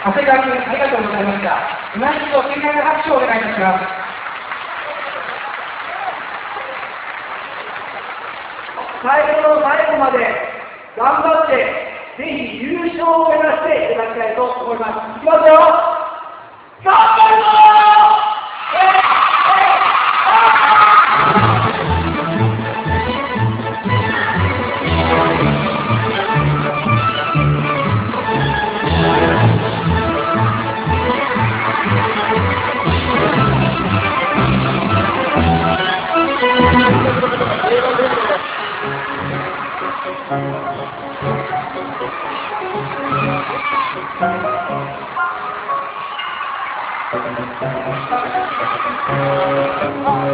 長谷川君、ありがとうございました。今一度、盛大な拍手をお願いいたします。 最後の最後まで頑張って、ぜひ優勝を目指していただきたいと思います。いきますよ。頑張るぞ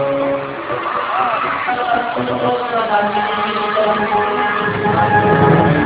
ー